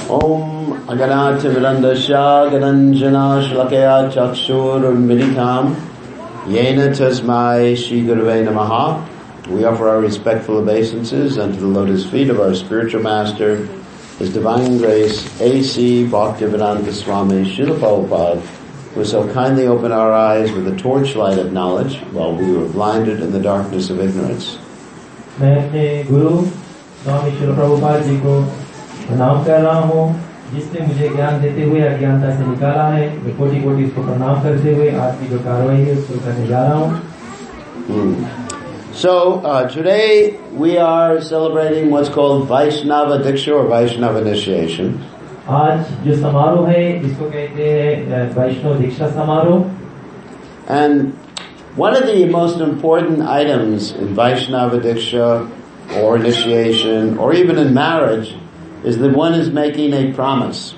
Om Aganatimirandasya Gananjana Shlakaya Chakshurmilitam Yena Tasmai Shri Gurave Namaha. We offer our respectful obeisances unto the lotus feet of our spiritual master, His Divine Grace A.C. Bhaktivedanta Swami Srila Prabhupada, who so kindly opened our eyes with the torchlight of knowledge while we were blinded in the darkness of ignorance. मैं अपने गुरु स्वामी श्रील प्रभुपाद जी को प्रणाम कर रहा हूँ, जिसने मुझे ज्ञान देते हुए अज्ञानता से निकाला है। मैं कोटि कोटि उसको प्रणाम करते हुए आज की जो कार्रवाई है उसको करने जा रहा हूँ। So today we are celebrating what's called Vaishnava Diksha or Vaishnava Initiation. आज जो समारोह है इसको कहते हैं वैष्णव दीक्षा समारोह। And one of the most important items in Vaishnava Diksha or initiation or even in marriage is that one is making a promise.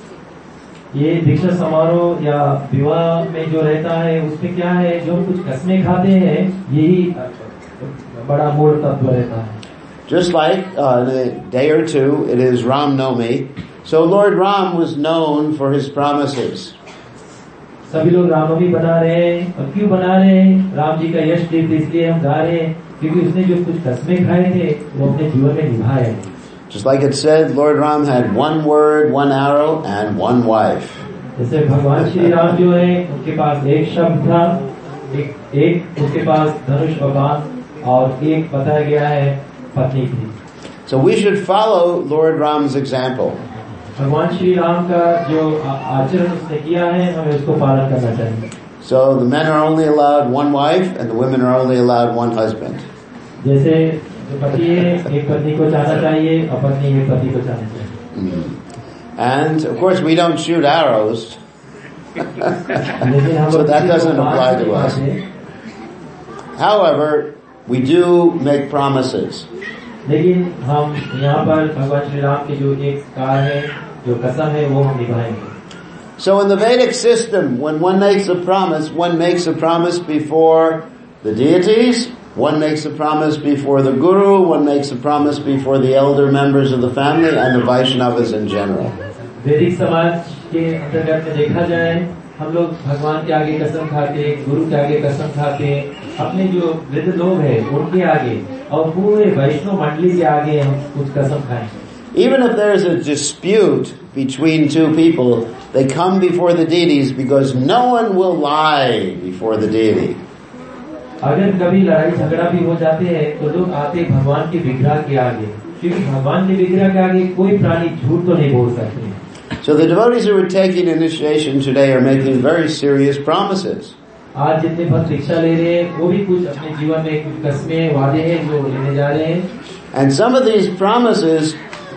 ये दीक्षा समारोह या विवाह में जो रहता है उसमें क्या है, जो कुछ कसमें खाते हैं यही बड़ा मूल तत्व रहता है। Just like in a day or two it is Ram Navami, so Lord Ram was known for his promises. सभी लोग रामनवमी बना रहे हैं, और क्यों बना रहे हैं? राम जी का यश तीर्थ इसलिए हम गा रहे हैं क्योंकि उसने जो कुछ कसमें खाए थे वो अपने जीवन में निभाए। Just like it said, Lord Ram had one word, one arrow, and one wife. जैसे भगवान श्री राम जो है उनके पास एक शब्द था, एक उसके पास धनुष और बाण, और एक बताया गया है पत्नी थी। So we should follow Lord Ram's example. भगवान श्री राम का जो आचरण उसने किया है हमें उसको पालन करना चाहिए। So the men are only allowed one wife and the women are only allowed one husband. जैसे जो पति है एक पत्नी को चाहना चाहिए और पत्नी एक पति को चाहना चाहिए। And of course we don't shoot arrows. So that doesn't apply to us. However, we do make promises. लेकिन हम यहाँ पर भगवान श्री राम की जो एक कार है, जो कसम है, वो हम निभाएंगे। So in the Vedic system, when one makes a promise before the deities, one makes a promise before the guru, one makes a promise before the elder members of the family and the Vaishnavas in general. वैदिक समाज के अंतर्गत में देखा जाए, हम लोग भगवान के आगे कसम खाते, गुरु के आगे कसम खाते, अपने जो वृद्ध लोग हैं उनके आगे और पूरे वैष्णव मंडली के आगे हम कुछ कसम खाएंगे। Even if there is a dispute between two people, they come before the deities because no one will lie before the deity. अगर कभी लड़ाई झगड़ा भी हो जाते हैं तो लोग आते भगवान के विग्रह के आगे, क्योंकि भगवान के विग्रह के आगे कोई प्राणी झूठ तो नहीं बोल सकते। So the devotees who are taking initiation today are making very serious promises. आज जितने भक्त दीक्षा ले रहे हैं वो भी कुछ अपने जीवन में कुछ कस्में वादे हैं जो लेने जा रहे हैं। And some of these promises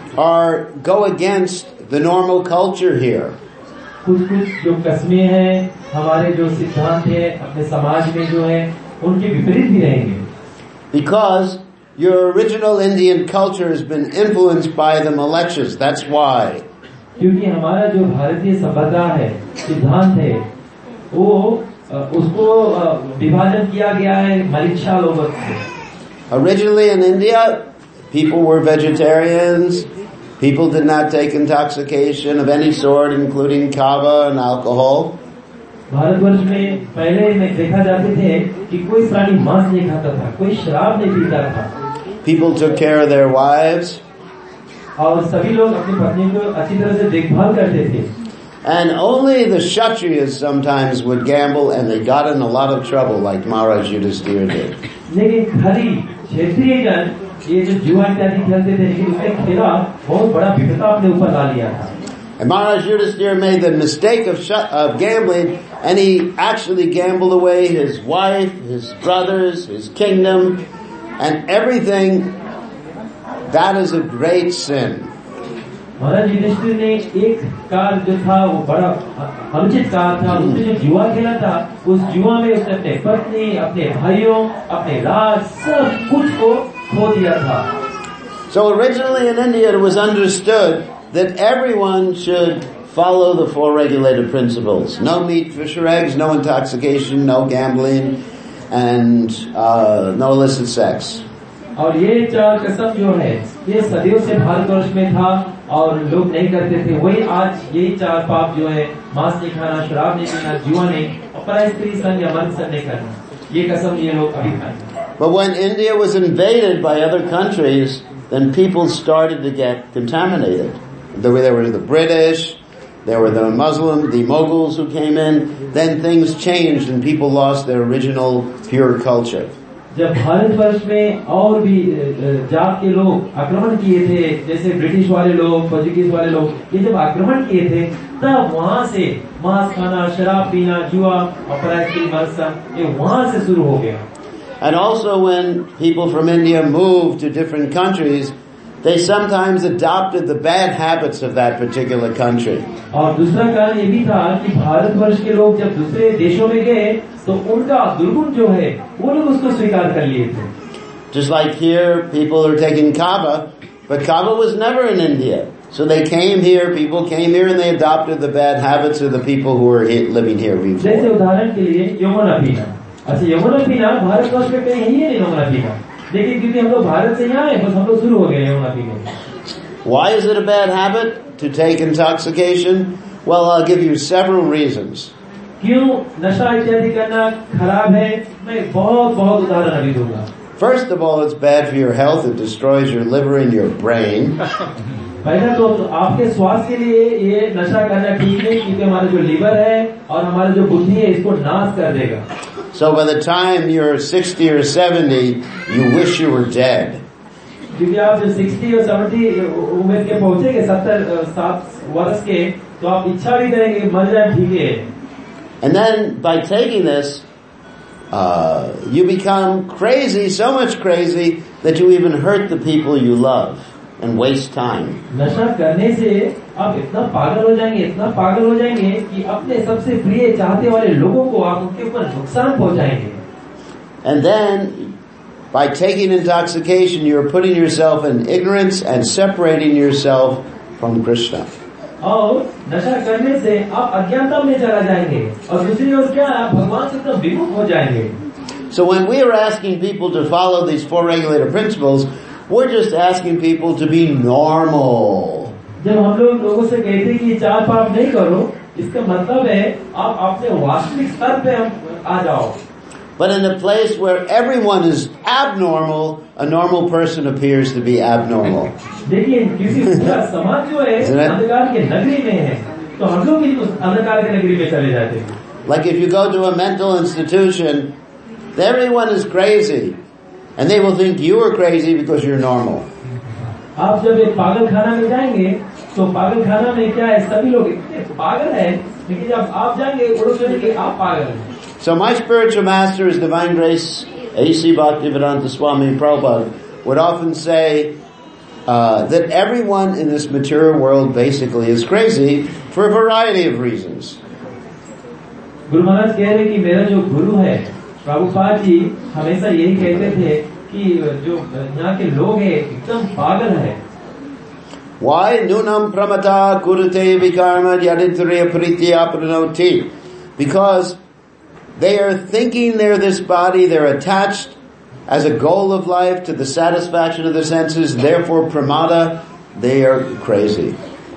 go against the normal culture here. कुछ जो कस्में हैं, हमारे जो सिद्धांत हैं अपने समाज में जो है उनके विपरीत भी रहेंगे। Because your original Indian culture has been influenced by the milechas. That's why. क्योंकि हमारा जो भारतीय सभ्यता है, सिद्धांत है, वो उसको विभाजन किया गया है मलिच्छा लोगों से। Originally in India, people were vegetarians. People did not take intoxication of any sort, including kava and alcohol. Bharatvarsh में पहले में देखा जाते थे कि कोई प्राणी मांस नहीं खाता था, कोई शराब नहीं पीता था। People took care of their wives. और सभी लोग अपनी पत्नी को अच्छी तरह से देखभाल करते थे। And only the Kshatriyas sometimes would gamble and they got in a lot of trouble like Maharaj Yudhisthira did. लेकिन खाली क्षेत्रीयगण ये जो जुआ इत्यादि खेलते थे, लेकिन उसने खेला बहुत बड़ा विपदा अपने ऊपर ला लिया था। And Maharaj Yudhisthira made the mistake of gambling, and he actually gambled away his wife, his brothers, his kingdom, and everything. That is a great sin. महाराज युधिष्ठिर ने एक कार जो था वो बड़ा अनुचित कार था, उसने जो जुआ खेला था उस जुआ में उसने अपने पत्नी, अपने भाइयों, अपने राज सब कुछ को खो दिया था। So originally in India it was understood that everyone should follow the four regulated principles: no meat, fish or eggs, no intoxication, no gambling, and no illicit sex. और ये चार कसम जो है ये सदियों से भारतवर्ष में था और लोग नहीं करते थे। वही आज यही चार पाप जो है, मांस नहीं खाना, शराब नहीं पीना, जुआ नहीं, और पराई स्त्री संग या मर्द संग नहीं करना, ये कसम ये लोग अभी खाएंगे। But when India was invaded by other countries, then people started to get contaminated. There were the British, there were the Muslims, the Mughals who came in. Then things changed and people lost their original pure culture. जब भारतवर्ष में और भी जात के लोग आक्रमण किए थे, जैसे ब्रिटिश वाले लोग, पोर्चुगीज वाले लोग, ये जब आक्रमण किए थे तब वहाँ से मांस खाना, शराब पीना, जुआ और पराई स्त्री मर्द संग, ये वहाँ से शुरू हो गया। And also when people from India moved to different countries, they sometimes adopted the bad habits of that particular country. और दूसरा कारण ये भी था कि भारतवर्ष के लोग जब दूसरे देशों में गए तो उनका दुर्गुण जो है वो लोग उसको स्वीकार कर लिए थे। Just like here, people are taking Kava, but Kava was never in India. So they came here, people came here and they adopted the bad habits of the people who were living here before. जैसे उदाहरण के लिए यमुना पीना, अच्छा यमुना पीना भारतवर्ष में कहीं है नहीं यमुना पीना, लेकिन क्योंकि हम लोग भारत से यहाँ आए बस हम लोग शुरू हो गए यमुना पीने। Why is it a bad habit to take intoxication? Well, I'll give you several reasons. क्यों नशा इत्यादि करना खराब है, मैं बहुत उदाहरण अभी दूंगा। First of all, it's bad for your health. It destroys your liver and your brain. पहला तो आपके स्वास्थ्य के लिए ये नशा करना ठीक है, क्योंकि हमारा जो लिवर है और हमारा जो बुद्धि है इसको नाश कर देगा। So by the time you're 60 or 70, you wish you were dead. क्योंकि आप जो 60 और 70 उम्र के पहुंचेंगे, 70 वर्ष के, तो आप इच्छा भी करेंगे मर जाए, ठीक है। And then by taking this, you become crazy, so much crazy that you even hurt the people you love and waste time. नशा करने से आप इतना पागल हो जाएंगे कि अपने सबसे प्रिय चाहते वाले लोगों को आप उनके ऊपर नुकसान पहुंचाएंगे। And then by taking intoxication, you're putting yourself in ignorance and separating yourself from Krishna. और नशा करने से आप अज्ञानता में चला जाएंगे और दूसरी ओर क्या, आप भगवान से एकदम विमुख हो जाएंगे। So when we are asking people to follow these four regulator principles, we're just asking people to be normal. जब हम लोगों से कहते हैं कि चार पाप नहीं करो, इसका मतलब है आप अपने वास्तविक स्तर पे आ जाओ। But in a place where everyone is abnormal, a normal person appears to be abnormal. देखिए किसी पूरा समाज जो है अंधकार के नगरी में है, तो हम लोग भी उस अंधकार के नगरी में चले जाते हैं। Like if you go to a mental institution, everyone is crazy, and they will think you are crazy because you're normal. आप जब एक पागल खाना में जाएंगे, तो पागल खाना में क्या है, सभी लोग इतने पागल हैं, लेकिन जब आप जाएंगे वो लोग सोचेंगे आप पागल हैं। So my spiritual master, His Divine Grace, A.C. Bhaktivedanta Swami Prabhupada, would often say that everyone in this material world basically is crazy for a variety of reasons. Guru Maharaj कह रहे कि मेरा जो गुरु है प्रभुपाद जी हमेशा यही कहते थे कि जो यहाँ के लोग हैं एकदम पागल है। Why? Nunam pramata kurute vikarma yaditriya pritya pranoti. Because they are thinking they're this body, they're attached as a goal of life to the satisfaction of the senses, therefore pramada, they are crazy.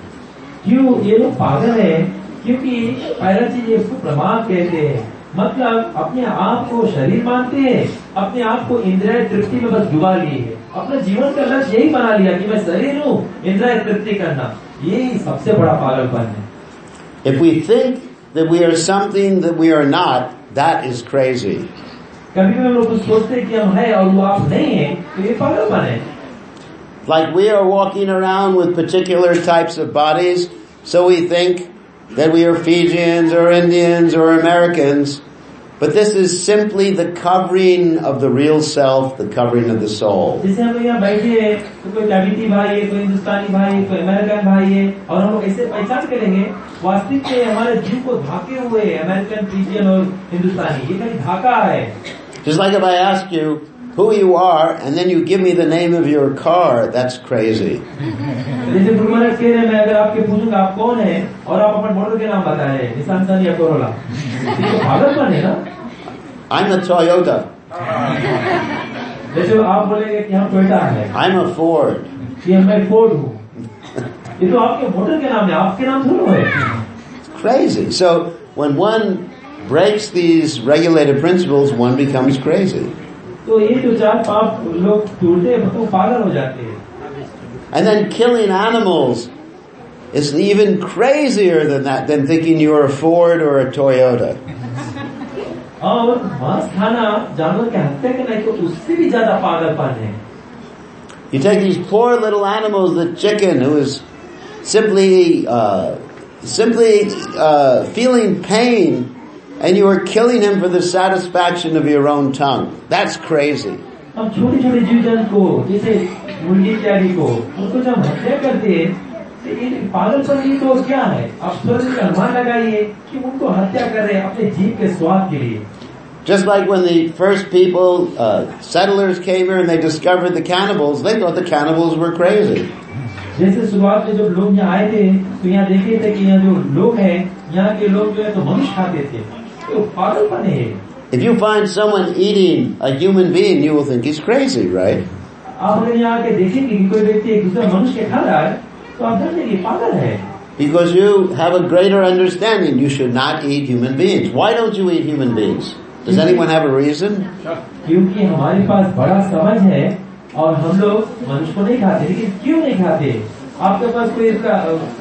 क्यों ये लोग पागल है? क्योंकि पहला चीज इसको प्रमाद कहते हैं, मतलब अपने आप को शरीर मानते हैं, अपने आप को इंद्रिय तृप्ति में बस डुबा लिए है, अपना जीवन का लक्ष्य यही बना लिया कि मैं शरीर हूँ, इंद्रिय तृप्ति करना, यही सबसे बड़ा पागलपन है। If we think that we are something that we are not, that is crazy. कभी भी लोग सोचते हैं कि हम हैं और वो आप नहीं हैं, तो ये पागलपन है। Like we are walking around with particular types of bodies, so we think that we are Fijians or Indians or Americans, but this is simply the covering of the real self, the covering of the soul. जैसे हम यहाँ बैठे हैं, तो कोई तिब्बती भाई है, कोई हिंदुस्तानी भाई है, कोई अमेरिकन भाई है, और हम लोग ऐसे पहचान करेंगे, वास्तविक में हमारे जीव को ढाके हुए अमेरिकन, फिजियन और हिंदुस्तानी, ये कहीं ढाका है। Just like if I ask you who you are and then you give me the name of your car, that's crazy. जैसे गुरु महाराज कह रहे हैं, मैं अगर आपके पूछूंगा आप कौन है और आप अपने मोटर के नाम बताए, निसान सन या कोरोला, ये तो पागलपन है ना? I'm a Toyota. जैसे आप बोलेंगे कि हम टोयोटा है, I'm a Ford. कि मैं फोर्ड हूँ, ये तो आपके मोटर के नाम है, आपके नाम थोड़ा है. Crazy. So when one breaks these regulated principles, one becomes crazy. तो ये जो चार पाप लोग टूटते हैं तो पागल हो जाते हैं. And then killing animals is even crazier than that, than thinking you're a Ford or a Toyota. और मांस खाना, जानवर की हत्या करना तो उससे भी ज्यादा पागलपन है. You take these poor little animals, the chicken who is simply feeling pain, and you are killing him for the satisfaction of your own tongue. That's crazy. हम छोटे छोटे जीव जंतु को, जैसे मुर्गी इत्यादि को, उनको जब हत्या करते हैं तो ये पागलपन ही तो क्या है. आप स्वयं का अनुमान लगाइए कि उनको हत्या कर रहे हैं अपने जीव के स्वाद के लिए. Just like when the first people, settlers came here and they discovered the cannibals, they thought the cannibals were crazy. जैसे शुरुआत में जब लोग यहाँ आए थे तो यहाँ देखे थे कि यहाँ जो लोग हैं, यहाँ के लोग जो है तो मनुष्य खाते थे, तो पागलपन है. If you find someone eating a human being, you will think he's crazy, right? आप अगर यहाँ आके देखेंगे कि कोई व्यक्ति एक दूसरा मनुष्य के खा रहा है तो आप समझेंगे पागल है. Because you have a greater understanding, you should not eat human beings. Why don't you eat human beings? Does anyone have a reason? क्योंकि हमारे पास बड़ा समझ है और हम लोग मनुष्य को नहीं खाते. लेकिन क्यों नहीं खाते? आपके पास कोई इसका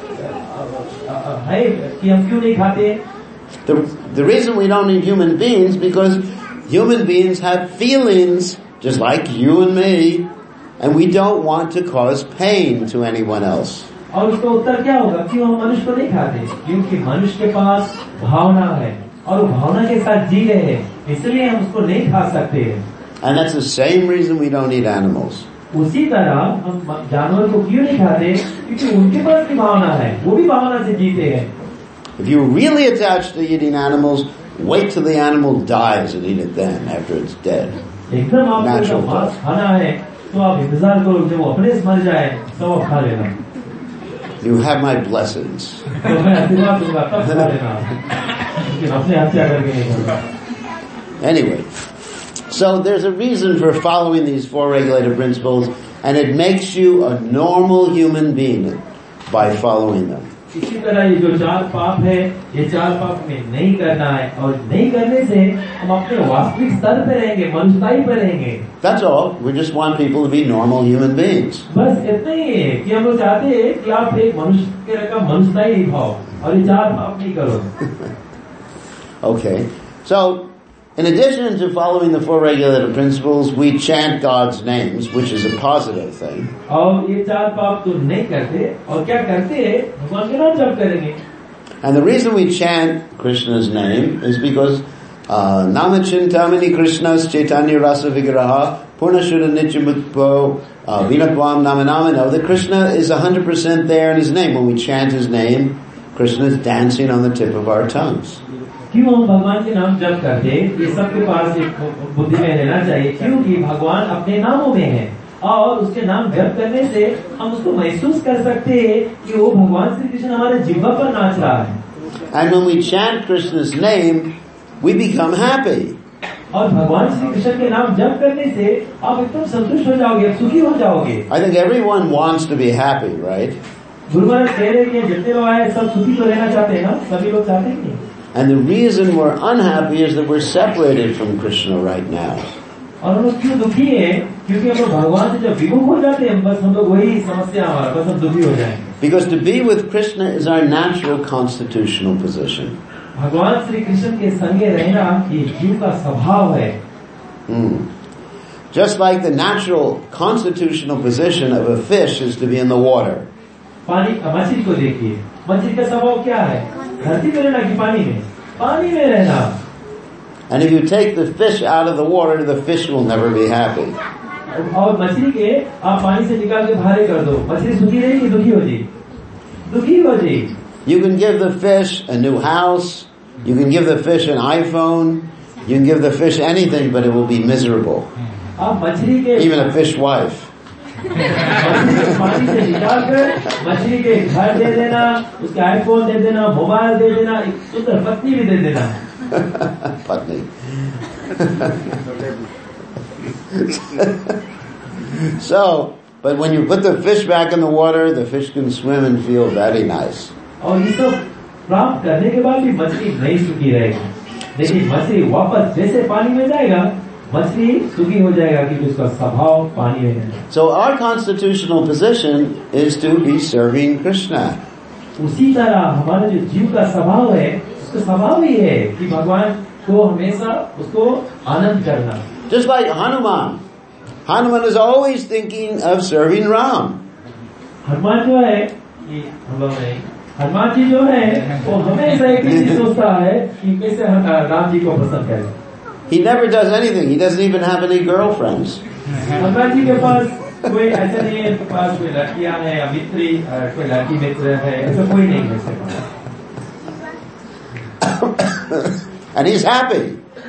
है कि हम क्यों नहीं खाते? The reason we don't eat human beings because human beings have feelings just like you and me, and we don't want to cause pain to anyone else. और उसका उत्तर क्या होगा? क्यों हम मनुष्य को नहीं खाते? क्योंकि मनुष्य के पास भावना है और वो भावना के साथ जी रहे हैं, इसलिए हम उसको नहीं खा सकते हैं. And that's the same reason we don't eat animals. उसी तरह हम जानवर को क्यों नहीं खाते? क्योंकि उनके पास भी भावना है, वो भी भावना से जीते हैं. If you're really attached to eating animals, wait till the animal dies and eat it then, after it's dead. एकदम आपको मांस खाना है तो आप इंतजार करो जब वो अपने से मर जाए तब आप खा लेना. You have my blessings. तो मैं आशीर्वाद दूंगा तब खा लेना, लेकिन अपने हत्या करके नहीं करूंगा. Anyway, so there's a reason for following these four regulated principles, and it makes you a normal human being by following them. इसी तरह ये जो चार पाप है, ये चार पाप में नहीं करना है और नहीं करने से हम अपने वास्तविक स्तर पे रहेंगे, मनुष्यताई पे रहेंगे. That's all. We just want people to be normal human beings. बस इतना ही है कि हम लोग चाहते हैं कि आप एक मनुष्य के रकम मनुष्यताई निभाओ और ये चार पाप नहीं करो. Okay. So, in addition to following the four regulated principles, we chant God's names, which is a positive thing. और ये चार पाप तो नहीं करते और क्या करते हैं? भगवान के नाम जप करेंगे. And the reason we chant Krishna's name is because Nama Chintamani Krishna's Chaitanya Rasa Vigraha Purnashuddha Nityamukto Vinatvam Namanamano. That Krishna is 100% there in his name. When we chant his name, Krishna is dancing on the tip of our tongues. क्यों हम भगवान के नाम जप करते? ये सबके पास एक बुद्धि में रहना चाहिए, क्योंकि भगवान अपने नामों में है और उसके नाम जप करने से हम उसको महसूस कर सकते हैं कि वो भगवान श्री कृष्ण हमारे जिह्वा पर नाच रहा है. And when we chant Krishna's name, we become happy. और भगवान श्री कृष्ण के नाम जप करने से आप एकदम संतुष्ट हो जाओगे, सुखी हो जाओगे. I think everyone wants to be happy, right? Guru Maharaj कह रहे हैं जितने लोग आए सब सुखी तो रहना चाहते हैं ना, सभी लोग चाहते हैं. And the reason we're unhappy is that we're separated from Krishna right now. और हम लोग क्यों दुखी हैं? क्योंकि हम लोग भगवान से जब विमुख हो जाते हैं, बस हम लोग वही समस्या हमारा, बस हम दुखी हो जाएंगे. Because to be with Krishna is our natural constitutional position. भगवान श्री कृष्ण के संगे रहना ये जीव का स्वभाव है. Just like the natural constitutional position of a fish is to be in the water. पानी, मछली को देखिए, मछली का स्वभाव क्या है? धरती में रहना कि पानी में? पानी में रहना. And if you take the fish out of the water, the fish will never be happy. और मछली के आप पानी से निकाल के बाहर कर दो, मछली सुखी रहेगी, दुखी हो जाएगी, दुखी हो जाएगी. You can give the fish a new house, you can give the fish an iPhone, you can give the fish anything, but it will be miserable. आप मछली के even a fish wife. पानी से निकाल कर मछली के घर दे देना, उसके आईफोन दे देना, मोबाइल दे देना, एक सुंदर पत्नी भी दे देना. Patni. So, but when you put the fish back in the water, the fish can swim and feel very nice. और ये सब प्राप्त करने के बाद भी मछली नहीं सूखी रहेगी, लेकिन मछली वापस जैसे पानी में जाएगा मछली सूखी हो जाएगा क्योंकि उसका स्वभाव पानी में है. So our constitutional position is to be serving Krishna. उसी तरह हमारा जो जीव का स्वभाव है उसका स्वभाव ही है कि भगवान को हमेशा उसको आनंद करना. Just like Hanuman. Hanuman is always thinking of serving Ram. Hanuman जो है ये हम लोग नहीं, हनुमान जी जो है वो हमेशा एक ही चीज सोचता है कि कैसे राम जी को प्रसन्न करें. He never does anything. He doesn't even have any girlfriends. Hanuman ji के पास कोई ऐसा नहीं है, उनके पास कोई लड़कियां हैं या मित्री, कोई लड़की मित्र है, ऐसा कोई नहीं है उसके पास. And he's happy.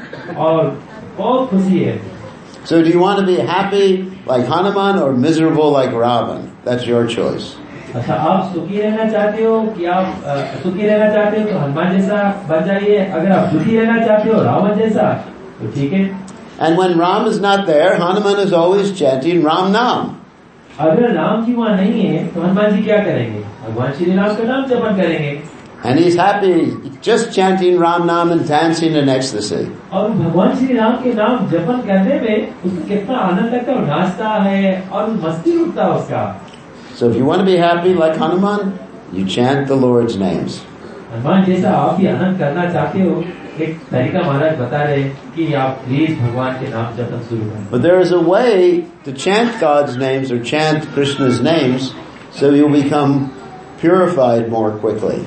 और बहुत खुशी है. So do you want to be happy like Hanuman or miserable like Ravan? That's your choice. अच्छा, आप सुखी रहना चाहते हो कि आप सुखी रहना चाहते हो तो हनुमान जैसा बन जाइए. अगर आप दुखी रहना चाहते हो रावण जैसा तो ठीक है. And when Ram is not there, Hanuman is always chanting Ram Nam. अगर राम जी वहाँ नहीं है तो हनुमान जी क्या करेंगे? भगवान श्री राम का नाम जपन करेंगे. And he's happy just chanting Ram Nam and dancing in ecstasy. और भगवान श्री राम के नाम जपन करने में उसको कितना आनंद लगता है, नाचता है और मस्ती उठता है उसका. So if you want to be happy like Hanuman, you chant the Lord's names. Hanuman जैसा आप भी आनंद करना चाहते हो, एक तरीका महाराज बता रहे कि आप प्लीज भगवान के नाम जपन शुरू करें. But there is a way to chant God's names or chant Krishna's names so you'll become purified more quickly.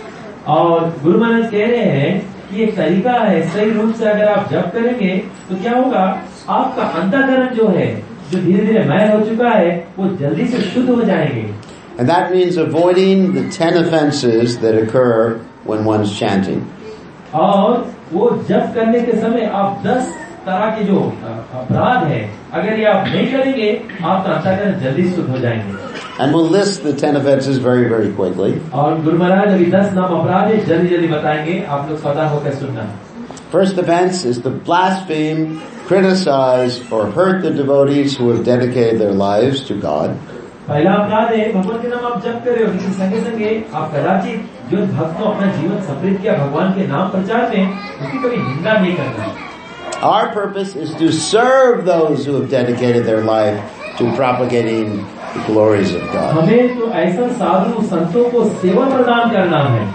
और गुरु महाराज कह रहे हैं कि एक तरीका है, सही रूप से अगर आप जप करेंगे तो क्या होगा, आपका अंतःकरण जो है जो धीरे धीरे मैल हो चुका है वो जल्दी से शुद्ध हो जाएंगे. And that means avoiding the 10 offenses that occur when one's chanting. और वो जप करने के समय आप 10 तरह के जो अपराध है अगर ये आप नहीं करेंगे आपका अंतःकरण जल्दी शुद्ध हो जाएंगे. And we'll list the 10 offenses very, very quickly. और गुरु महाराज अभी 10 नाम अपराध है, जल्दी जल्दी बताएंगे, आप लोग सावधान होकर सुनना. First offense is to blaspheme, criticize, or hurt the devotees who have dedicated their lives to God. पहला अपराध है भगवान के नाम आप जप कर रहे हो लेकिन संगे संगे आप कदाचित जो भक्त को अपना जीवन समृद्ध किया भगवान के नाम प्रचार में उसकी कभी निंदा नहीं करना. Our purpose is to serve those who have dedicated their life to propagating the glories of God. हमें तो ऐसा साधु संतों को सेवा प्रदान करना है.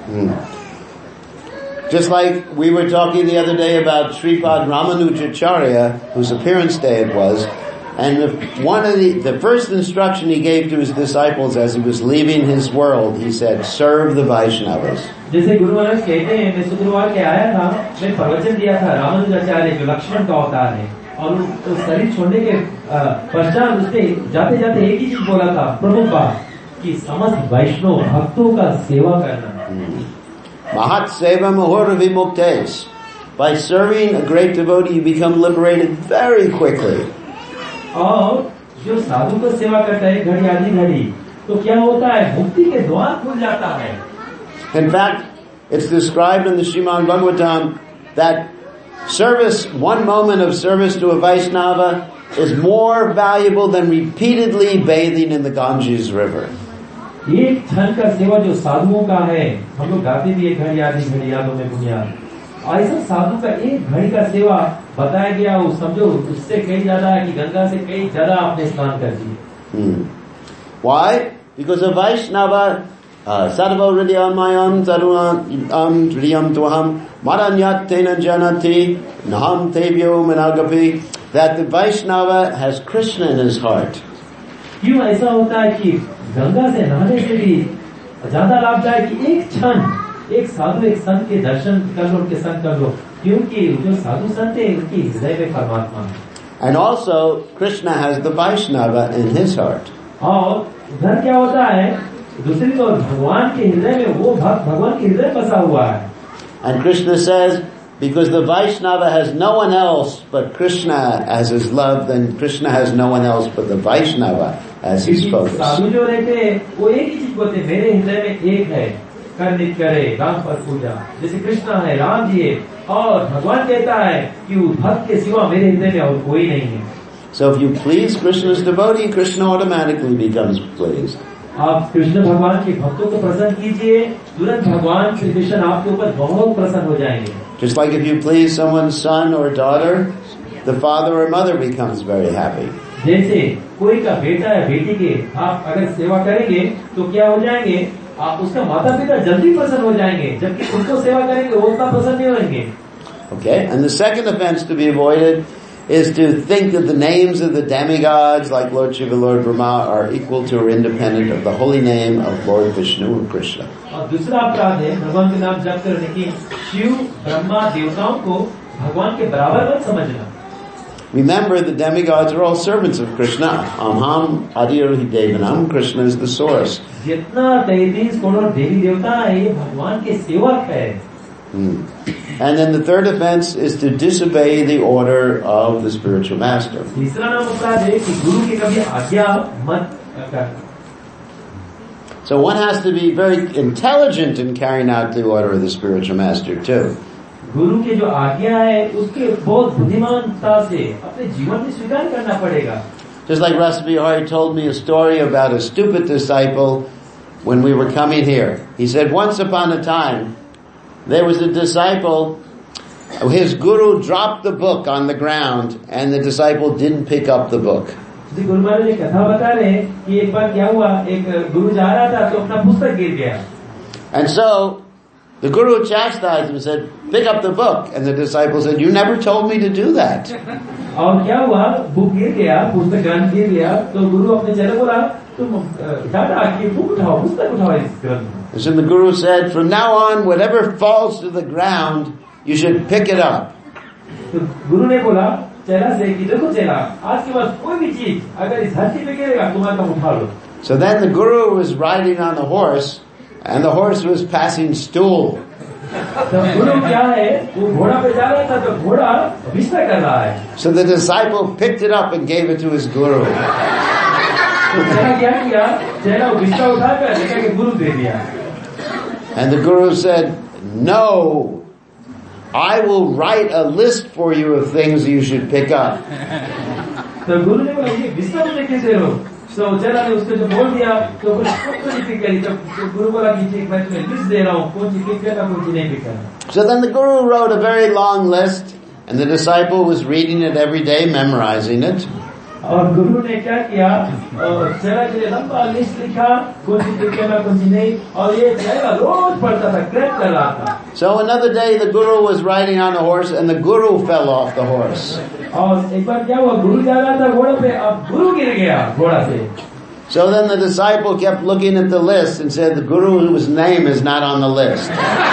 Just like we were talking the other day about Sripad Ramanujacharya, whose appearance day it was, and one of the first instruction he gave to his disciples as he was leaving his world, he said, serve the Vaishnavas. जैसे गुरु महाराज कहते हैं, मैं शुक्रवार के आया था, मैं प्रवचन दिया था रामानुजाचार्य जो लक्ष्मण का अवतार है, और तो शरीर छोड़ने के पश्चात उसने जाते जाते एक ही चीज बोला था, प्रमुख बात कि समस्त वैष्णव भक्तों का सेवा करना. Mahat seva mahur vimuktes. By serving a great devotee, you become liberated very quickly. और जो साधु को सेवा करता है घड़ी आधी घड़ी तो क्या होता है, मुक्ति के द्वार खुल जाता है. In fact, it's described in the Srimad Bhagavatam that service, one moment of service to a Vaishnava is more valuable than repeatedly bathing in the Ganges River. एक क्षण का सेवा जो साधुओं का है, हम लोग गाते भी एक घड़ी आधी घड़ी यादों में बुनियाद, ऐसा साधु का एक घड़ी का सेवा बताया गया, वो समझो उससे कई ज्यादा है कि गंगा से कई ज्यादा आपने स्नान कर दिए. Why? Because a Vaishnava sarva hridyamayam tarunam hridayam tuham maranyat tena janati naham tebyo managapi, that the Vaishnava has Krishna in his heart. क्यों ऐसा होता है कि गंगा से नहाने से भी ज्यादा लाभदायक कि एक क्षण एक साधु एक संत के दर्शन कर लो, उनके संग कर लो, क्योंकि जो साधु संत है उनके हृदय में परमात्मा है. And also Krishna has the Vaishnava in his heart. और उधर क्या होता है, दूसरी तो भगवान के हृदय में वो भक्त भगवान के हृदय बसा हुआ है. And Krishna says, because the Vaishnava has no one else but Krishna as his love, then Krishna has no one else but the Vaishnava as his focus. साधु जो रहते हैं वो एक ही चीज बोलते हैं, मेरे हृदय में एक है कर करे राम पर पूजा, जैसे कृष्ण है, राम जी है, और भगवान कहता है कि भक्त के सिवा मेरे हृदय में और कोई नहीं है. So if you please Krishna's devotee, Krishna automatically becomes pleased. आप कृष्ण भगवान के भक्तों को प्रसन्न कीजिए, तुरंत भगवान श्री कृष्ण आपके ऊपर बहुत प्रसन्न हो जाएंगे. Just like if you please someone's son or daughter, the father or mother becomes very happy. जैसे कोई का बेटा या बेटी के आप अगर सेवा करेंगे तो क्या हो जाएंगे, आप उसका माता पिता जल्दी प्रसन्न हो जाएंगे, जबकि उनको सेवा करेंगे वो उतना प्रसन्न नहीं होंगे. Okay, and the second offense to be avoided is to think that the names of the demigods like Lord Shiva, Lord Brahma are equal to or independent of the holy name of Lord Vishnu or Krishna. और दूसरा अपराध है भगवान के नाम जप करने की शिव ब्रह्मा देवताओं को भगवान के बराबर मत समझना. Remember, the demigods are all servants of Krishna. Aham Adir Devanam. Krishna is the source. जितना 33 करोड़ देवी देवता है ये भगवान के सेवक है. And then the third offense is to disobey the order of the spiritual master. तीसरा नाम अपराध है कि गुरु की कभी आज्ञा मत करना. So one has to be very intelligent in carrying out the order of the spiritual master too. गुरु के जो आज्ञा है उसके बहुत बुद्धिमानता से अपने जीवन में स्वीकार करना पड़ेगा. Just like Rasa Bihari told me a story about a stupid disciple when we were coming here. He said once upon a time there was a disciple, his guru dropped the book on the ground and the disciple didn't pick up the book. Guru Maharaj एक कथा बता रहे हैं कि एक बार क्या हुआ, एक गुरु जा रहा था तो अपना पुस्तक गिर गया. And so the guru chastised him and said, pick up the book. And the disciple said, you never told me to do that. और क्या हुआ, बुक गिर गया, पुस्तक ग्रंथ गिर गया, तो गुरु अपने चेले बोला तुम दादा ये बुक उठाओ, पुस्तक उठाओ इस ग्रंथ. And so the guru said, from now on, whatever falls to the ground, you should pick it up. तो गुरु ने बोला चेला से कि देखो चेला, आज के बाद कोई भी चीज अगर इस धरती पे गिरेगा तुम्हारा काम उठा लो. So then the guru was riding on the horse, and the horse was passing stool. तो गुरु क्या है, वो घोड़ा पे जा रहा था तो घोड़ा विस्तार कर रहा है. So the disciple picked it up and gave it to his guru. तो चेला क्या किया, चेला विस्तार उठाकर लेकर के गुरु दे दिया. And the guru said, no, I will write a list for you of things you should pick up. तो गुरु ने बोला ये विस्तार में कैसे हो. तो चेला ने उसको जो बोल दिया तो कुछ नहीं पिक करी. तो गुरु बोला कि ठीक मैं तुम्हें लिस्ट दे रहा हूँ, कौन सी पिक करना कौन सी नहीं पिक करना. So then the guru wrote a very long list, and the disciple was reading it every day, memorizing it. और गुरु ने क्या किया, चेला के लिए लंबा लिस्ट लिखा, कौन सी पिक करना कौन सी नहीं, और ये चेला रोज पढ़ता था, क्रैक कर रहा था. So another day the guru was riding on a horse, and the guru fell off the horse. और एक बार क्या हुआ, गुरु जा रहा था घोड़े पे, अब गुरु गिर गया घोड़ा से. So then the disciple kept looking at the list and said, the guru's name is not on the list.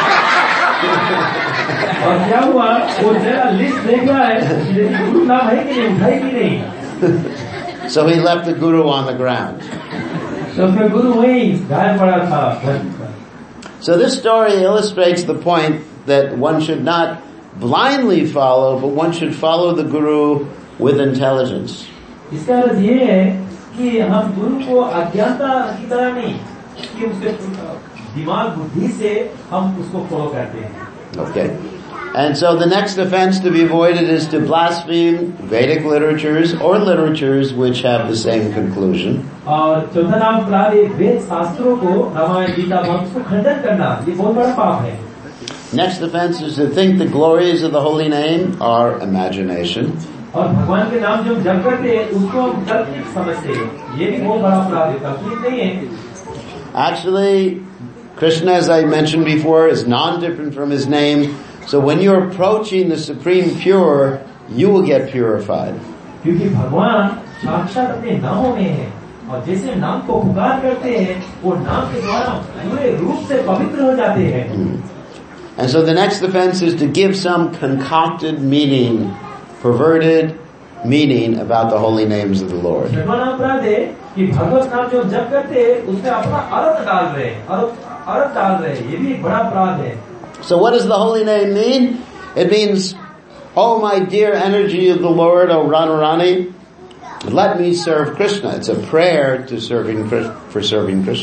और क्या हुआ, वो चेला लिस्ट देख रहा है, लेकिन गुरु नाम है कि नहीं, उठाई कि नहीं. So he left the guru on the ground. तो उसमें गुरु वहीं घायल पड़ा था. So this story illustrates the point that one should not blindly follow, but one should follow the guru with intelligence. इसका अर्थ ये है कि हम गुरु को अज्ञानता की तरह नहीं, कि उसके दिमाग बुद्धि से हम उसको फॉलो करते हैं. Okay. And so the next offense to be avoided is to blaspheme Vedic literatures or literatures which have the same conclusion. और चौथा नाम अपराध है वेद शास्त्रों को, रामायण गीता भागवत को खंडन करना, ये बहुत बड़ा पाप है. Next offense is to think the glories of the holy name are imagination. और भगवान के नाम जो हम जप करते हैं उसको हम कल्पित समझते हैं, ये भी बहुत बड़ा अपराध है, कल्पित नहीं है. Actually, Krishna, as I mentioned before, is non-different from his name. So when you're approaching the Supreme Pure, you will get purified. क्योंकि भगवान साक्षात अपने नामों में है, और जैसे नाम को पुकार करते हैं, वो नाम के द्वारा पूरे रूप से पवित्र हो जाते हैं. And so the next offense is to give some concocted meaning, perverted meaning about the holy names of the Lord. छठवां अपराध है कि भगवत नाम जो जप करते हैं उसमें अपना अर्थ डाल रहे हैं, ये भी एक बड़ा अपराध है. So what does the holy name mean? It means, oh my dear energy of the Lord, oh Radharani, let me serve Krishna. It's a prayer to for serving Krishna.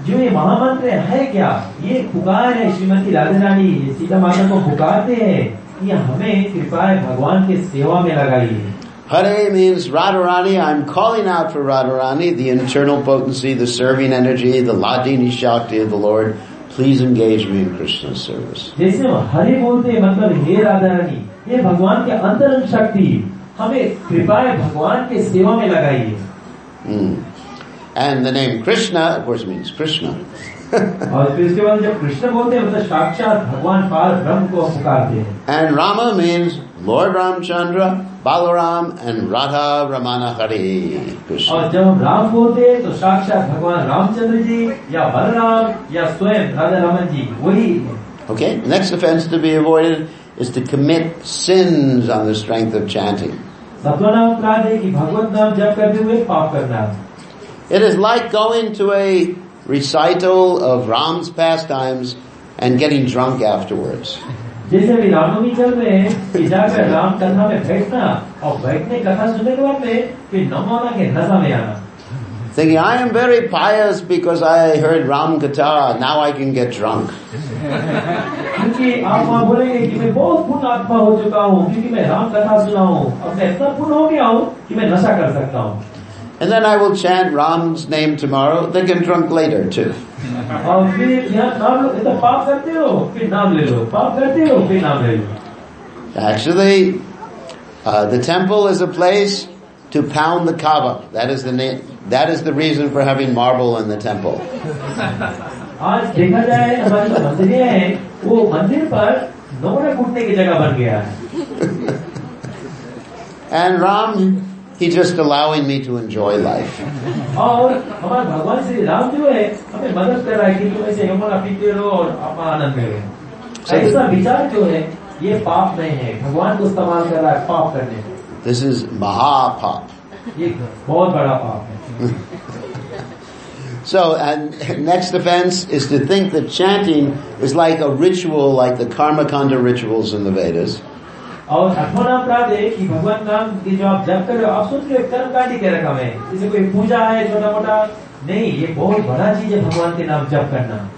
जो ये महामंत्र है क्या, ये पुकार है श्रीमती राधा रानी सीता माता को पुकारते हैं कि हमें कृपया भगवान के सेवा में लगाइए। Hare means Radharani. I'm calling out for Radharani, the internal potency, the serving energy, the Ladini Shakti of the Lord. Please engage me in Krishna's service. जैसे हरे बोलते मतलब हे राधा रानी, हे भगवान के अंतरंग शक्ति, हमें कृपया भगवान के सेवा में लगाइए। And the name Krishna, of course, means Krishna. और फिर उसके बाद जब कृष्ण बोलते हैं मतलब साक्षात भगवान पार ब्रह्म को पुकारते हैं। And Rama means Lord Ramchandra, Balaram, and Radha Ramana Hare Krishna. और जब हम राम बोलते हैं तो साक्षात भगवान रामचंद्र जी या बलराम या स्वयं राधा रमन जी वही। Okay, the next offense to be avoided is to commit sins on the strength of chanting. सत्वनाम अपराध है कि भगवत नाम जप करते हुए पाप करना। It is like going to a recital of Ram's pastimes and getting drunk afterwards. जैसे अभी रामनवमी चल रहे हैं कि जाकर राम कथा में बैठना और बैठने कथा सुनने के बाद में फिर नमोना के नशा में आना। Thinking, I am very pious because I heard Ram Katha, now I can get drunk. क्योंकि आप वहाँ बोलेंगे कि मैं बहुत पुण्य आत्मा हो चुका हूँ क्योंकि मैं राम कथा सुना हूँ, अब मैं इतना पुण्य हो गया हूँ कि मैं नशा कर सकता हूँ। And then I will chant Ram's name tomorrow, they get drunk later too. और फिर यहाँ नाम लो, इतना पाप करते हो फिर नाम ले लो, पाप करते हो फिर नाम ले लो। Actually, the temple is a place to pound the Kaaba. That is the name. That is the reason for having marble in the temple. आज देखा जाए हमारी जो मंदिरें हैं वो मंदिर पर नमूना कूटने की जगह बन गया है। And Ram, he's just allowing me to enjoy life. और हमारे भगवान श्री राम जो है हमें मदद कर रहा है कि तुम ऐसे यमुना पीते रहो और आप आनंद करें। ऐसा विचार जो है ये पाप नहीं है, भगवान को इस्तेमाल कर रहा है पाप करने में। This is Mahapap. ये बहुत बड़ा पाप है। So, and next offense is to think that chanting is like a ritual, like the Karmakanda rituals in the Vedas. और अठवां अपराध है कि भगवान नाम की जो आप जप कर रहे हो आप सोच रहे हो कर्मकांडी के रकम है, जैसे कोई पूजा है छोटा मोटा, नहीं, ये बहुत बड़ा चीज है भगवान के नाम जप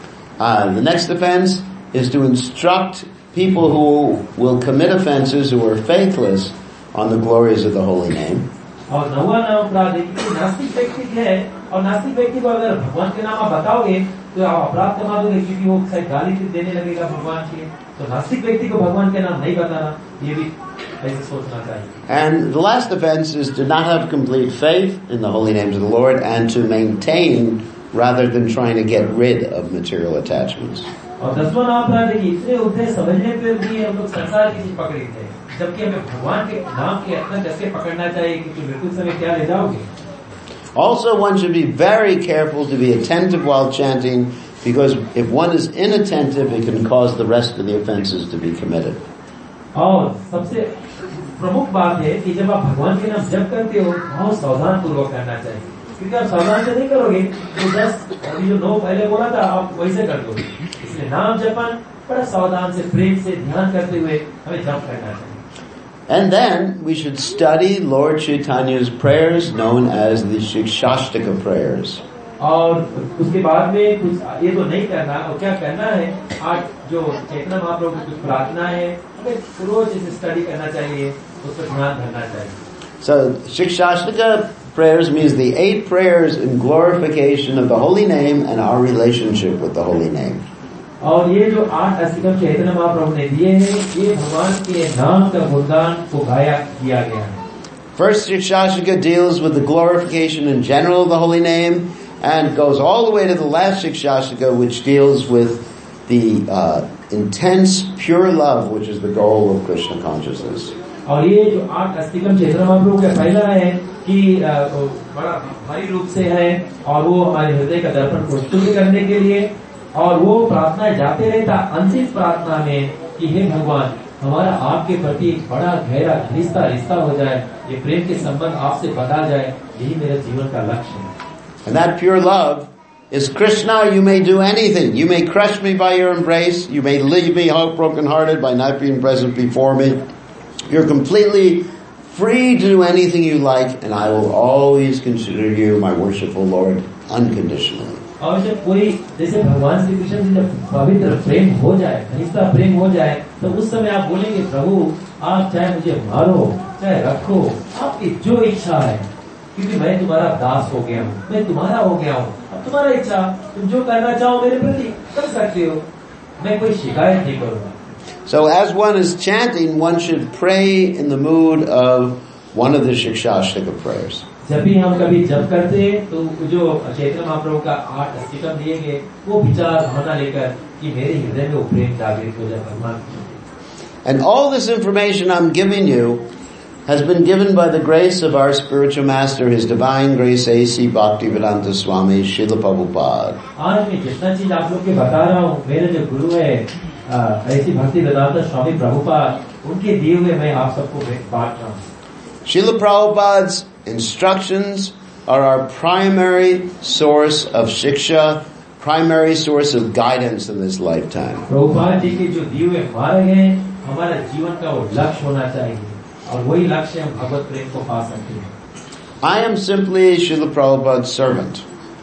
करना। The next offense is to instruct people who will commit offenses who are faithless on the glories of the holy name. और नौवां नाम अपराध है कि नास्तिक व्यक्ति है और नास्तिक व्यक्ति को अगर भगवान के नाम आप बताओगे तो आप अपराध कमा दोगे क्योंकि वो शायद गाली देने लगेगा भगवान के, तो नास्तिक व्यक्ति को भगवान के नाम नहीं बताना, ये भी ऐसे सोचना चाहिए। And the last offense is to not have complete faith in the holy names of the Lord and to maintain rather than trying to get rid of material attachments. और 10वां नाम अपराध है कि इतने उठे समझने पर भी हम लोग संसार की चीज पकड़ते हैं, जबकि हमें भगवान के नाम के इतना कैसे पकड़ना चाहिए कि मृत्यु समय क्या ले जाओगे। Also, one should be very careful to be attentive while chanting, because if one is inattentive, it can cause the rest of the offenses to be committed. और सबसे प्रमुख बात है कि जब आप भगवान के नाम जप करते हो बहुत सावधान पूर्वक करना चाहिए, क्योंकि आप सावधान से नहीं करोगे तो 10 अभी जो 9 पहले बोला था आप वैसे कर दोगे। इसलिए नाम जपन बड़ा सावधान से प्रेम से ध्यान करते हुए हमें जप करना चाहिए। And then we should study Lord Chaitanya's prayers known as the Shikshashtaka prayers. और उसके बाद में कुछ ये तो नहीं करना, और क्या करना है, आज जो चैतन्य महाप्रभु की कुछ प्रार्थना है हमें रोज इसे स्टडी करना चाहिए, उस पर ध्यान करना चाहिए। So Shikshashtaka prayers means the 8 prayers in glorification of the holy name and our relationship with the holy name. और ये जो 8 अष्टकम चैतन्य महाप्रभु ने दिए हैं ये भगवान के नाम का गुणगान को गाया किया गया है। First Shikshashtaka deals with the glorification in general of the holy name and goes all the way to the last Shikshashtaka, which deals with the intense pure love, which is the goal of Krishna consciousness. और ये जो 8 अष्टकम चैतन्य महाप्रभु का पहला है कि बड़ा भारी रूप से है और वो हमारे हृदय का दर्पण को शुद्ध करने के लिए, और वो प्रार्थना जाते रहता अंतिम प्रार्थना में कि हे भगवान हमारा आपके प्रति एक बड़ा गहरा रिश्ता हो जाए, ये प्रेम के संबंध आपसे बता जाए, यही मेरे जीवन का लक्ष्य है। And that pure love is Krishna, you may do anything. You may crush me by your embrace. You may leave me broken-hearted by not being present before me. You're completely free to do anything you like, and I will always consider you my worshipful Lord unconditionally. और जब कोई जैसे भगवान श्री कृष्ण से जब पवित्र प्रेम हो जाए, घनिष्ठता प्रेम हो जाए, तो उस समय आप बोलेंगे प्रभु आप चाहे मुझे मारो चाहे रखो, आपकी जो इच्छा है, क्योंकि मैं तुम्हारा दास हो गया हूँ, मैं तुम्हारा हो गया हूँ, अब तुम्हारा इच्छा, तुम जो करना चाहो मेरे प्रति कर सकते हो, मैं कोई शिकायत नहीं करूंगा. So as one is chanting, one should pray in the mood of one of the Shikshashtika prayers. जब भी हम कभी जप करते हैं तो जो चैतन्य महाप्रभु का 8 स्टिकम दिए गए वो विचार भावना लेकर कि मेरे हृदय में वो प्रेम जागृत हो जाए भगवान. And all this information I'm giving you has been given by the grace of our spiritual master, His Divine Grace A.C. Bhaktivedanta Swami Srila Prabhupada. आज मैं जितना चीज आप लोग के बता रहा हूँ, मेरे जो गुरु है ऐसी भक्तिवेदांता स्वामी प्रभुपाद, उनके दिए हुए मैं आप सबको बांट रहा हूँ. Srila Prabhupada's instructions are our primary source of shiksha, primary source of guidance in this lifetime. Prabhupada ji के जो दिए हुए मार्ग हैं, हमारा जीवन का वो लक्ष्य होना चाहिए, और वही लक्ष्य हम भगवत प्रेम को पा सकते हैं. I am simply Srila Prabhupada's servant.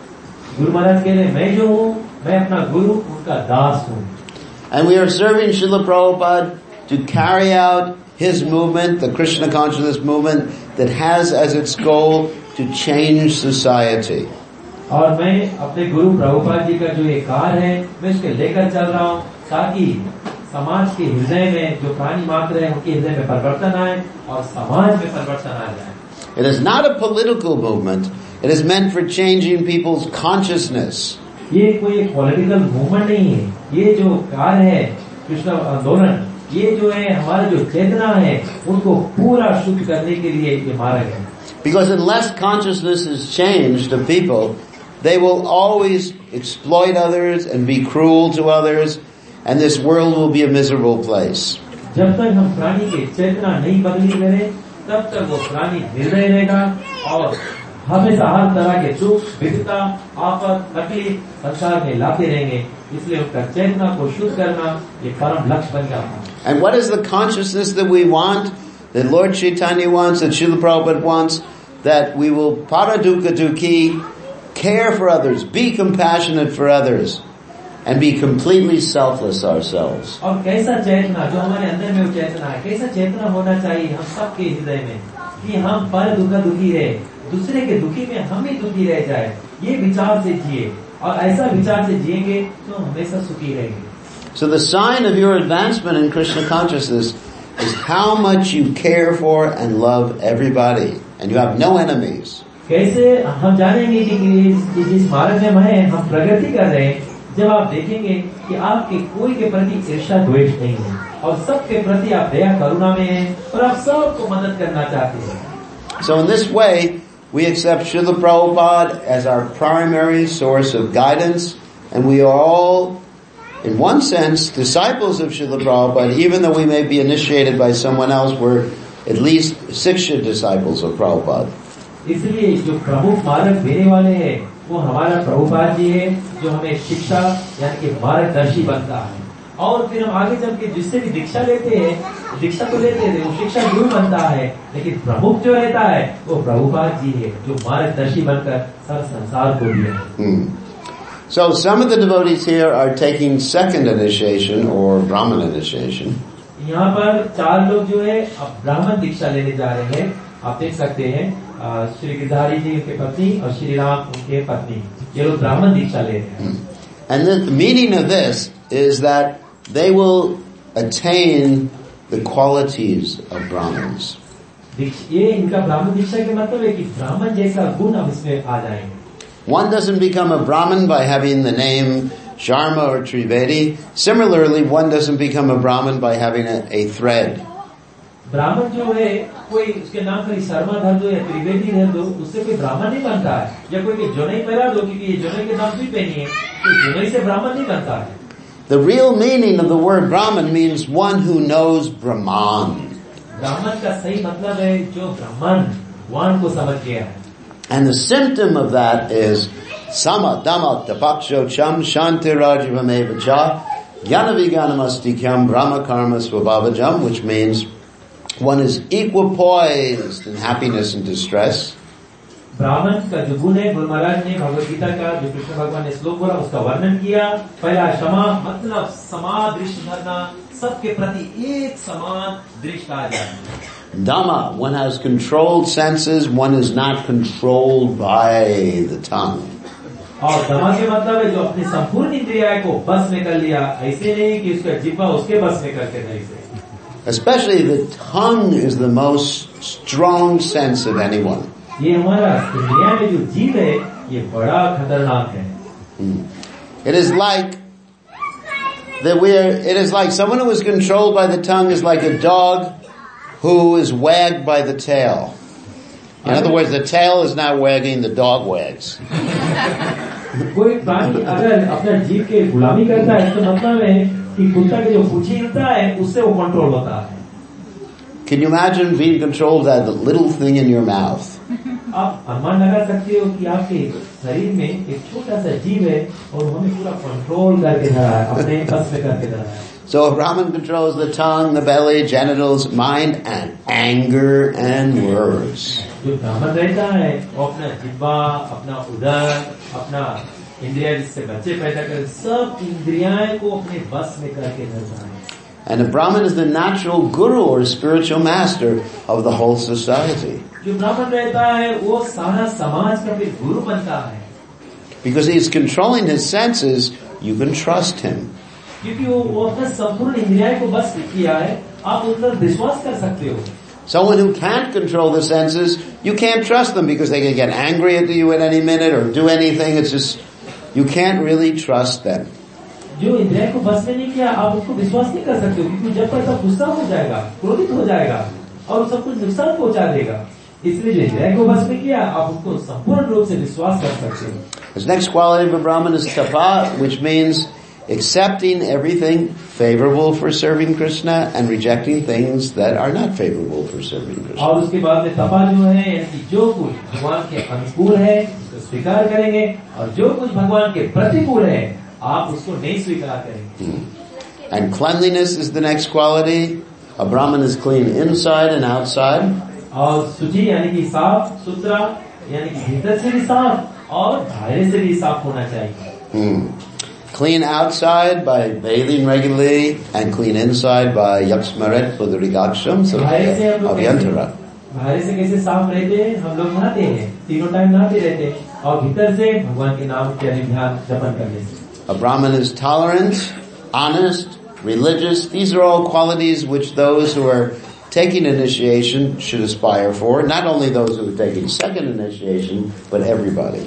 Guru Maharaj कह रहे मैं जो हूँ, मैं अपना गुरु उनका दास हूँ. And we are serving Srila Prabhupada to carry out his movement, the Krishna consciousness movement, that has as its goal to change society. और मैं अपने गुरु प्रभुपाद जी का जो ये कार्य है, मैं उसके लेकर चल रहा हूँ ताकि समाज के हृदय में जो प्राणी मात्र है उनके हृदय में परिवर्तन आए और समाज में परिवर्तन आ जाए. It is not a political movement. It is meant for changing people's consciousness. ये कोई पॉलिटिकल मूवमेंट नहीं है. ये जो कार्य है कृष्ण आंदोलन, ये जो है हमारा जो चेतना है उनको पूरा शुद्ध करने के लिए ये मार्ग है. Because unless consciousness is changed of people, they will always exploit others and be cruel to others, and this world will be a miserable place. जब तक हम प्राणी की चेतना नहीं बदली करें, तब तक वो प्राणी निर्दय रहेगा और हमेशा हर तरह के दुख, विपदा, आफत, तकलीफ संसार में लाते रहेंगे. इसलिए उनका चेतना को शुद्ध करना ये परम लक्ष्य बन जाता है. And what is the consciousness that we want, that Lord Chaitanya wants, that Srila Prabhupada wants? That we will paradukha dukhi, care for others, be compassionate for others, and be completely selfless ourselves. और कैसा चेतना जो हमारे अंदर में वो चेतना है, कैसा चेतना होना चाहिए हम सबके हृदय में कि हम पर दुखी रहे, दूसरे के दुखी में हम ही दुखी रह जाए. ये विचार से जिए और ऐसा विचार से जिएंगे तो हमेशा सुखी रहेंगे. So the sign of your advancement in Krishna consciousness is how much you care for and love everybody, and you have no enemies. कैसे हम जानेंगे कि जिस मार्ग में हम प्रगति कर रहे हैं, जब आप देखेंगे कि आपके कोई के प्रति ईर्ष्या द्वेष नहीं है और सबके प्रति आप दया करुणा में हैं और आप सबको मदद करना चाहते हैं. So in this way, we accept Srila Prabhupada as our primary source of guidance, and we are all, in one sense, disciples of Srila Prabhupada. Even though we may be initiated by someone else, we're at least Siksha disciples of Prabhupada. इसलिए जो प्रमुख मार्ग देने वाले हैं वो हमारा प्रभुपाद जी है, जो हमें शिक्षा यानी कि मार्गदर्शी बनता है. और फिर हम आगे चल के जिससे भी दीक्षा लेते हैं, दीक्षा तो लेते हैं, वो शिक्षा गुरु बनता है, लेकिन प्रमुख जो रहता है वो प्रभुपाद जी है, जो मार्गदर्शी बनकर सारा संसार को दिया. So some of the devotees here are taking second initiation or Brahman initiation. यहाँ पर 4 लोग जो है अब ब्राह्मण दीक्षा लेने जा रहे हैं. आप देख सकते हैं श्री गिरधारी जी उनके पत्नी और श्री राम उनके पत्नी, ये लोग ब्राह्मण दीक्षा ले रहे हैं. And the meaning of this is that they will attain the qualities of Brahmins. ये इनका ब्राह्मण दीक्षा के मतलब है कि ब्राह्मण जैसा गुण अब इसमें आ जाएंगे. One doesn't become a Brahmin by having the name Sharma or Trivedi. Similarly, one doesn't become a Brahmin by having a thread. ब्राह्मण जो है कोई उसके नाम पर शर्मा धर दो या त्रिवेदी धर दो, उससे कोई ब्राह्मण नहीं बनता है. या कोई जोनई पहरा दो क्योंकि ये जोनई के नाम भी पहनी है, तो जोनई से ब्राह्मण नहीं बनता है. The real meaning of the word Brahman means one who knows Brahman. ब्राह्मण का सही मतलब है जो ब्राह्मण भगवान को समझ गया है. And the symptom of that is sama dhamma tapaksho cham shanti rajivameva cha Jnanavigyanamastikhyam Brahma Karma Svabhavajam, which means one is equipoised in happiness and distress. ब्राह्मण का जो गुण है, गुरु महाराज ने भगवत गीता का जो कृष्ण भगवान ने श्लोक बोला उसका वर्णन किया। पहला क्षमा, मतलब समान दृष्टि धरना, सबके प्रति एक समान दृष्टि आ जाए। Dhamma, one has controlled senses, one is not controlled by the tongue. और दमा के मतलब है जो अपनी संपूर्ण इंद्रिया को बस में कर लिया, ऐसे नहीं कि उसका जिह्वा उसके बस में करके नहीं से। Especially the tongue is the most strong sense of anyone. ये हमारा इंद्रिया में जो जीव है ये बड़ा खतरनाक है। It is like someone who is controlled by the tongue is like a dog who is wagged by the tail. In other words, the tail is not wagging, the dog wags. कोई प्राणी अगर अपना जीव के गुलामी करता है तो मतलब है कि कुत्ता के जो पूंछी हिलता है उससे वो कंट्रोल होता है। Can you imagine being controlled by the little thing in your mouth? आप अनुमान लगा सकते हो कि आपके शरीर में एक छोटा सा जीव है और हमें पूरा कंट्रोल करके धरा है, अपने बस में करके धरा है। So a Brahman controls the tongue, the belly, genitals, mind, and anger and words. जो ब्राह्मण रहता है वो अपना जिह्वा, अपना उदर, अपना इंद्रिया जिससे बच्चे पैदा कर, सब इंद्रियाएं को अपने बस में करके धरता है। And a Brahman is the natural guru or spiritual master of the whole society. जो ब्राह्मण रहता है वो सारा समाज का फिर गुरु बनता है। Because he is controlling his senses, you can trust him. क्योंकि वो अपना संपूर्ण इंद्रिया को बस किया है, आप उस पर विश्वास कर सकते हो। Someone who can't control the senses, you can't trust them because they can get angry at you at any minute or do anything. It's just, you can't really trust them. जो इंद्रिया को बस में नहीं किया, आप उसको विश्वास नहीं कर सकते हो, क्योंकि जब तक सब गुस्सा हो जाएगा, क्रोधित हो जाएगा और सब कुछ नुकसान पहुंचा देगा। इसलिए जो इंद्रिया को बस में किया, आप उसको संपूर्ण रूप से विश्वास कर सकते हो। His next quality of a Brahman is tapa, which means accepting everything favorable for serving Krishna and rejecting things that are not favorable for serving Krishna. और उसके बाद में तपा जो है, यानी जो कुछ भगवान के अनुकूल है उसको स्वीकार करेंगे और जो कुछ भगवान के प्रतिकूल है आप उसको नहीं स्वीकार करेंगे। And cleanliness is the next quality. A Brahman is clean inside and outside. और शुचि यानी कि साफ सुथरा, यानी कि भीतर से भी साफ और बाहर से भी साफ होना चाहिए। Clean outside by bathing regularly and clean inside by yaksmaret for the rigaksham of yantara. बाहर से कैसे साफ रहते हैं, हम लोग नहाते हैं, तीनों टाइम नहाते रहते हैं और भीतर से भगवान के नाम के ध्यान जपन करने से। A Brahman is tolerant, honest, religious. These are all qualities which those who are taking initiation should aspire for. Not only those who are taking second initiation, but everybody.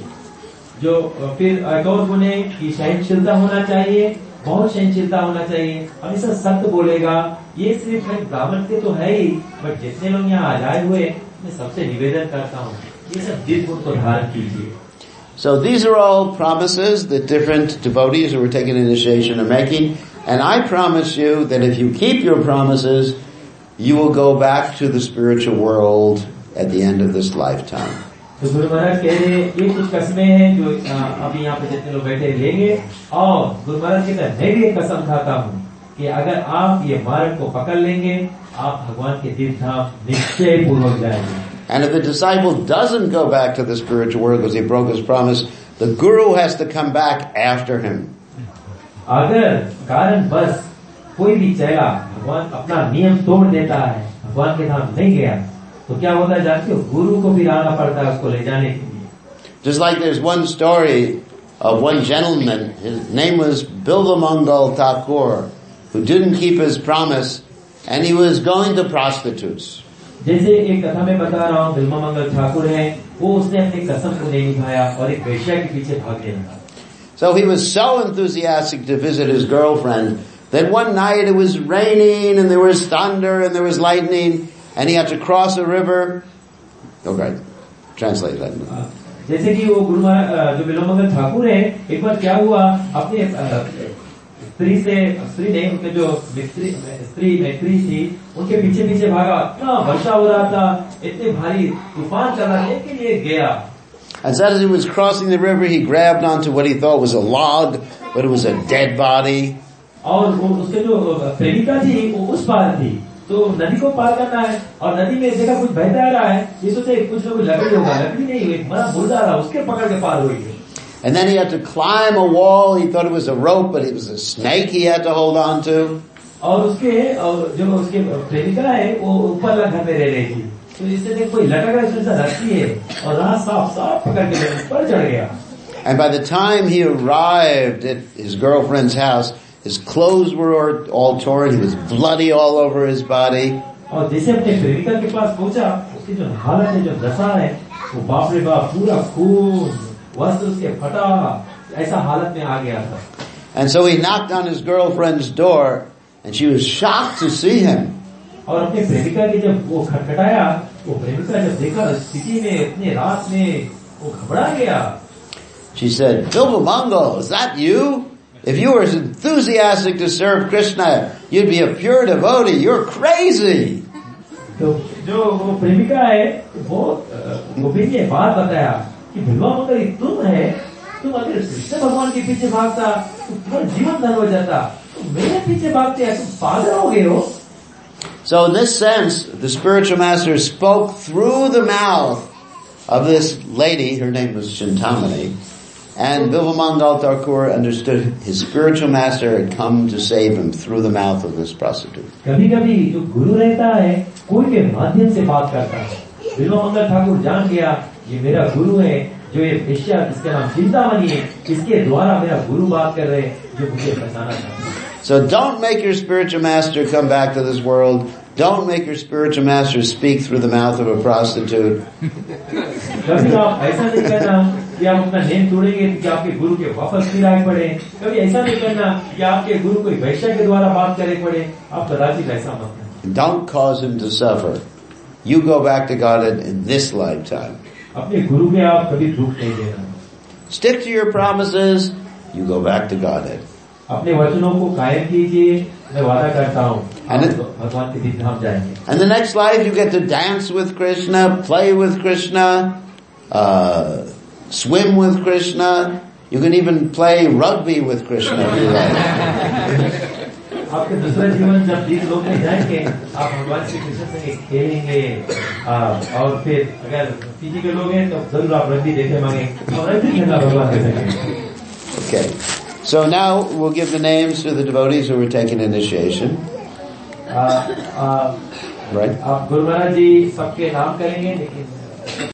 जो फिर एक और गुण है कि सहनशीलता होना चाहिए, बहुत सहनशीलता होना चाहिए, हमेशा सत्य बोलेगा। ये सिर्फ ब्राह्मण के तो है ही, बट जितने लोग यहाँ आए हुए मैं सबसे निवेदन करता हूँ ये सब दिल गुण को धारण कीजिए। So these are all promises that different devotees who are taking initiation are making, and I promise you that if you keep your promises, you will go back to the spiritual world at the end of this lifetime. तो गुरु महाराज कह रहे हैं ये कुछ कस्में हैं जो अभी यहाँ पे जितने लोग बैठे लेंगे, और गुरु महाराज कहते हैं मैं भी एक कसम खाता हूँ कि अगर आप ये मार्ग को पकड़ लेंगे आप भगवान के तीर्थ धाम निश्चय पूर्वक जाएंगे। And if the disciple doesn't go back to the spiritual world because he broke his promise, the guru has to come back after him. अगर कारण बस कोई भी चेला भगवान अपना नियम तोड़ देता है, भगवान के धाम नहीं गया, तो क्या होता है जानते हो, गुरु को भी आना पड़ता है उसको ले जाने के लिए। Just like there's one story of one gentleman, his name was Bilvamangal Thakur, who didn't keep his promise and he was going to prostitutes. जैसे एक कथा में बता रहा हूँ, बिल्वामंगल ठाकुर है, वो उसने अपनी कसम को नहीं निभाया और एक वेश्या के पीछे भागने लगा। So he was so enthusiastic to visit his girlfriend that one night it was raining and there was thunder and there was lightning and he had to cross a river. Okay, translate that. जैसे कि वो गुरु जो बिल्वामंगल ठाकुर है, एक बार क्या हुआ, अपने स्त्री नहीं उनके जो स्त्री मैत्री थी उनके पीछे पीछे भागा, इतना वर्षा हो रहा था, इतने भारी तूफान चला, लेकिन ये गया। And as he was crossing the river, he grabbed onto what he thought was a log, but it was a dead body. और उसके जो प्रेमिका थी वो उस पार थी, तो नदी को पार करना है और नदी में देखा कुछ बहता आ रहा है, ये सोचे कुछ लोग लकड़ी होगा, लकड़ी नहीं हुई, मरा मुर्दा रहा, उसके पकड़ के पार हुई। And then he had to climb a wall. He thought it was a rope, but it was a snake he had to hold on to. और जो उसके प्रेमिका है वो ऊपर घर में रह रही थी, तो इससे देख कोई लटक रहा है, रस्सी है और राह साफ पकड़ के ऊपर चढ़ गया। And by the time he arrived at his girlfriend's house, his clothes were all torn. He was bloody all over his body. और जैसे अपने प्रेमिका के पास पहुंचा, उसकी जो हालत है, जो दशा है, वो बाप रे बाप, पूरा खून, वस्त्र उसके फटा, ऐसा हालत में आ गया था। And so he knocked on his girlfriend's door, and she was shocked to see him. और अपने प्रेमिका की जब वो खटखटाया, वो प्रेमिका जब देखा स्थिति में इतने रात में, वो घबरा गया। She said, "Bilvamango, is that you? If you were as enthusiastic to serve Krishna, you'd be a pure devotee. You're crazy." तो जो वो प्रेमिका है, वो गोविंद ने बात बताया कि बिल्वामंगल तुम है, तुम अगर कृष्ण भगवान के पीछे भागता, तो तुम्हारा जीवन धन हो जाता, तुम मेरे पीछे भागते हैं, तुम पागल हो गए हो। So in this sense, the spiritual master spoke through the mouth of this lady. Her name was Chintamani. And Bilvamangal Thakur understood his spiritual master had come to save him through the mouth of this prostitute. कभी-कभी जो गुरु रहता है, कोई के माध्यम से बात करता है। बिल्वामंगल ठाकुर जान गया, ये मेरा गुरु है, जो ये वेश्या जिसका नाम चिंतामणि है, इसके द्वारा मेरा गुरु बात कर रहे हैं, जो मुझे बचाना चाहते हैं। So don't make your spiritual master come back to this world. Don't make your spiritual master speak through the mouth of a prostitute. कभी आप ऐसा नहीं करना कि आप अपना नेम तोड़ेंगे कि आपके गुरु के वापस फिराए पड़े। कभी ऐसा नहीं करना कि आपके गुरु कोई वैश्य के द्वारा बात करे पड़े। आप कदाचित ऐसा मत करना। Don't cause him to suffer. You go back to God in this lifetime. अपने गुरु के आप कभी दुख नहीं देना। Stick to your promises. You go back to Godhead. अपने वचनों को कायम कीजिए, मैं वादा करता हूँ, भगवान के दिन धाम जाएंगे। And the next life you get to dance with Krishna, play with Krishna, swim with Krishna. You can even play rugby with Krishna if you like. आपके दूसरा जीवन जब जीत लोग में जाएंगे, आप भगवान श्री कृष्ण से खेलेंगे, और फिर अगर पीजी के लोग हैं तो जरूर आप रग्बी देखे मांगे और रग्बी खेलना भगवान के संगे। Okay. So now we'll give the names to the devotees who were taking initiation. Right? आप गुरु महाराज जी सबके नाम करेंगे, लेकिन